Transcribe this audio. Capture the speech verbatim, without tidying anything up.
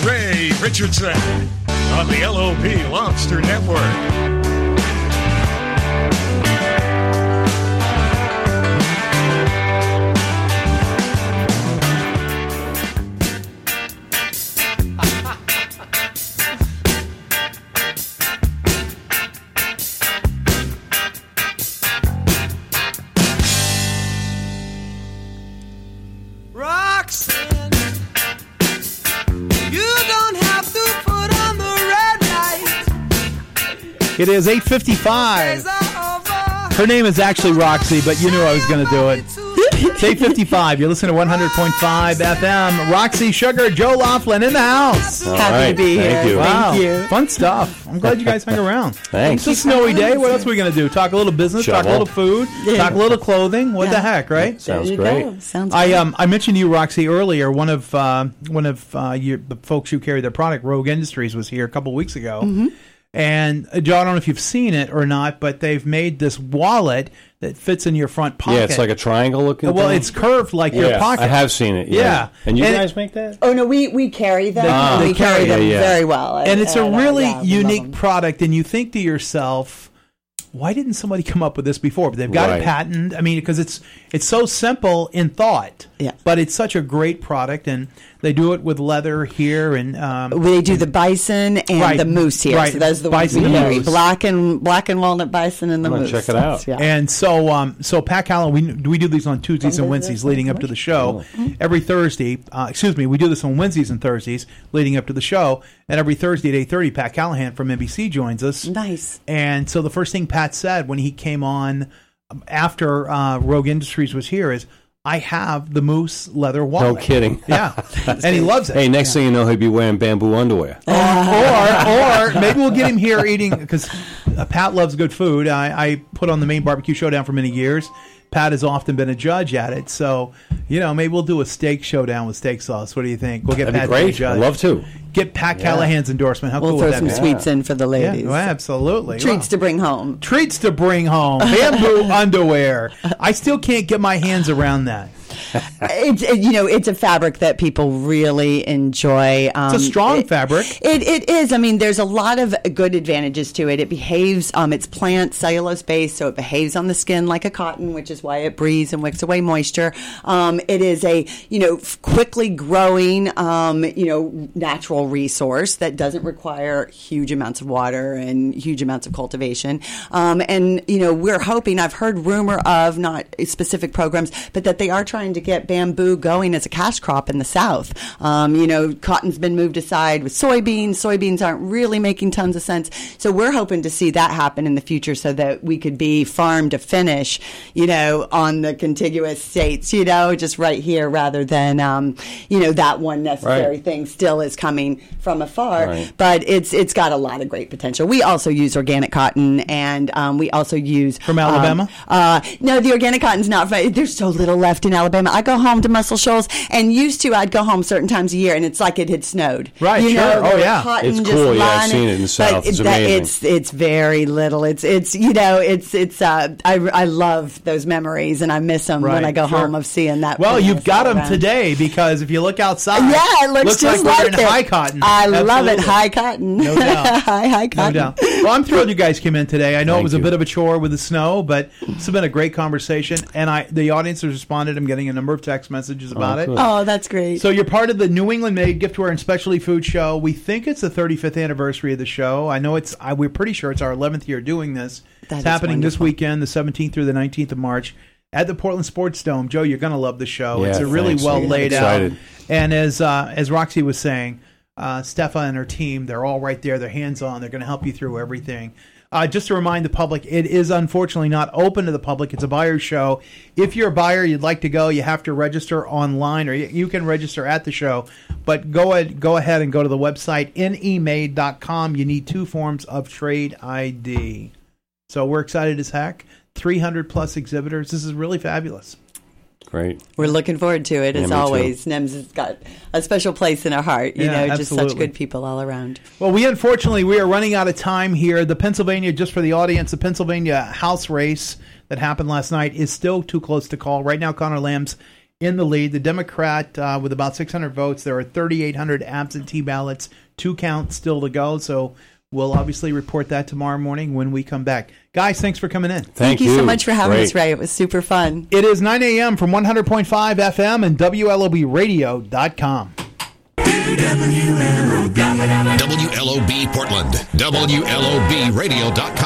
Ray Richardson on the L O P Lobster Network. It is eight fifty-five. Her name is actually Roxy, but you knew I was going to do it. It's eight fifty-five. You're listening to one hundred point five F M. Roxy Sugar, Joe Laughlin in the house. All Happy right. to be Thank here. You. Wow. Thank you. Fun stuff. I'm glad you guys hung around. Thanks. It's a snowy day. What else are we going to do? Talk a little business, Shovel. talk a little food, Yeah. talk a little clothing. What Yeah. the heck, right? Sounds There you great. go. Sounds I great. um I mentioned to you, Roxy, earlier. One of uh, one of uh, your, the folks who carry their product, Rogue Industries, was here a couple weeks ago. Mm-hmm. And uh, Joe, I don't know if you've seen it or not, but they've made this wallet that fits in your front pocket. Yeah, it's like a triangle looking well, thing. it's curved like yeah, your pocket. I have seen it. Yeah. Yeah. And you And- guys make that? Oh, no, we, we carry them. They- and they we carry, carry them it, yeah. very well. And it's a uh, really yeah, we love unique them. product, and you think to yourself, why didn't somebody come up with this before? But they've got Right. a patent. I mean, because it's it's so simple in thought. Yeah. But it's such a great product, and they do it with leather here, and um, They do the bison and Right. the moose here. Right. So those are the Bison ones we and carry. moose. Black and black and walnut bison and the I'm gonna moose. check it out. Yeah. And so, um, so Pat Callan, we we do these on Tuesdays and Wednesdays leading up to the show. Every Thursday, uh, excuse me, we do this on Wednesdays and Thursdays leading up to the show. And every Thursday at eight thirty, Pat Callahan from N B C joins us. Nice. And so the first thing Pat said when he came on um, after uh, Rogue Industries was here is, I have the moose leather wallet. No kidding. Yeah, and he loves it. Hey, next thing you know, he'll be wearing bamboo underwear. or, or, or maybe we'll get him here eating, because uh, Pat loves good food. I, I put on the Maine Barbecue Showdown for many years. Pat has often been a judge at it, so you know maybe we'll do a steak showdown with steak sauce. What do you think? We'll get That'd Pat be to be a great. judge. I'd love to. Get Pat Callahan's endorsement. How We'll cool throw would that some be? sweets in for the Yeah, ladies. well, absolutely. Treats Wow. to bring home. Treats to bring home. Bamboo underwear. I still can't get my hands around that. It's it, you know it's a fabric that people really enjoy. Um, It's a strong it- fabric. It it is. I mean, there's a lot of good advantages to it. It behaves. Um, it's plant cellulose based, so it behaves on the skin like a cotton, which is why it breathes and wicks away moisture. Um, it is a you know f- quickly growing um, you know natural resource that doesn't require huge amounts of water and huge amounts of cultivation. Um, and you know we're hoping. I've heard rumor of not specific programs, but that they are trying to get bamboo going as a cash crop in the South. Um, you know, cotton's been moved aside with soybeans. Soybeans aren't really making tons of sense. So we're hoping to see that happen in the future so that we could be farm to finish, you know, on the contiguous states, you know, just right here rather than, um, you know, that one necessary Right. thing still is coming from afar. Right. But it's it's got a lot of great potential. We also use organic cotton, and um, we also use... From Alabama? Um, uh, no, the organic cotton's not... There's so little left in Alabama. I go home to Muscle Shoals, and used to, I'd go home certain times a year, and it's like it had snowed. Right, you sure. know, Oh, the yeah. cotton It's just cool. Yeah, I've lining- seen it in the South. but It's it- that- amazing. It's it's very little. It's it's you know it's it's uh, I I love those memories, and I miss them when Right, I go sure. home of seeing that. Well, prettiness you've got all them around. today, because if you look outside, Yeah, it looks, just like, like we're in it. high cotton. I love it, Absolutely. high cotton. No doubt. high high No cotton. doubt. Well, I'm thrilled you guys came in today. I know it Thank was a you. bit of a chore with the snow, but this has been a great conversation, and I the audience has responded. I'm getting a number of text messages about it. good. Oh, that's great. So you're part of the New England Made Giftware and Specialty Food Show. We think it's the thirty-fifth anniversary of the show. I know it's. I, we're pretty sure it's our eleventh year doing this. That it's is happening this wonderful. weekend, the seventeenth through the nineteenth of March, at the Portland Sports Dome. Joe, you're going to love the show. Yeah, it's a really thanks. well I'm laid excited. out. And as uh, as Roxy was saying, uh, Steffa and her team, they're all right there. They're hands on. They're going to help you through everything. Uh, just to remind the public, it is unfortunately not open to the public. It's a buyer's show. If you're a buyer, you'd like to go, you have to register online, or you, you can register at the show. But go ahead, go ahead and go to the website, N E made dot com. You need two forms of trade I D. So we're excited as heck. three hundred plus exhibitors. This is really fabulous. Great. We're looking forward to it, Yeah, as me too. always. N E M S has got a special place in our heart. You Yeah, know, just absolutely. such good people all around. Well, we unfortunately, we are running out of time here. The Pennsylvania, just for the audience, the Pennsylvania House race that happened last night is still too close to call. Right now, Connor Lamb's in the lead. The Democrat uh, with about six hundred votes. There are thirty-eight hundred absentee ballots, two counts still to go. So we'll obviously report that tomorrow morning when we come back. Guys, thanks for coming in. Thank, Thank you you so much for having Great. us, Ray. It was super fun. It is nine a.m. from one hundred point five F M and W L O B radio dot com. W L O B Portland, W L O B radio dot com.